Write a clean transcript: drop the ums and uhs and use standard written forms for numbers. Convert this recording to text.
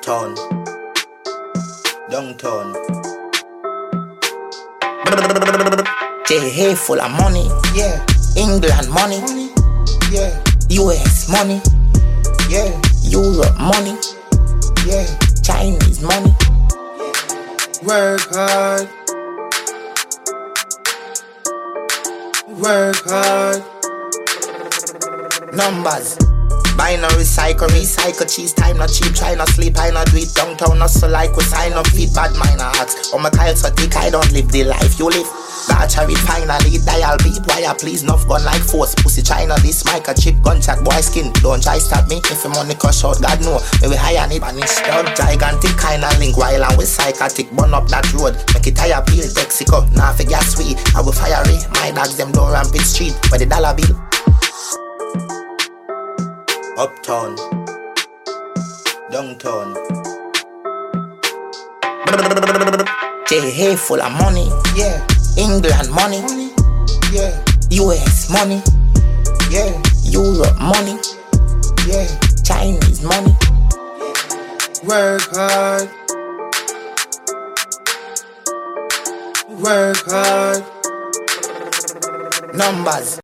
Uptown, downtown. J full of money, yeah. England money, yeah. US money, yeah. Europe money, yeah. Chinese money. Work hard. Work hard. Numbers. Buy no recycle cheese, time not cheap, try not sleep, I not do it downtown, not so like we sign up, feed bad mind ask. Oh my tiles so thick, I don't live the life you live. Gotcha it finally, dial beat, wire please, enough gun like force, pussy China, this microchip, gunshot, boy skin, don't try stop me, if your money cost out, God know, maybe high on it, and it's dog, gigantic kinda link, while I'm with psychotic, burn up that road, make it higher peel, Mexico, now for gas sweet, I will fire it, my dogs them don't ramp it street, for the dollar bill. Uptown, downtown. J full of money, yeah. England money, yeah. US money, yeah. Europe money, yeah. Chinese money. Work hard. Work hard. Numbers.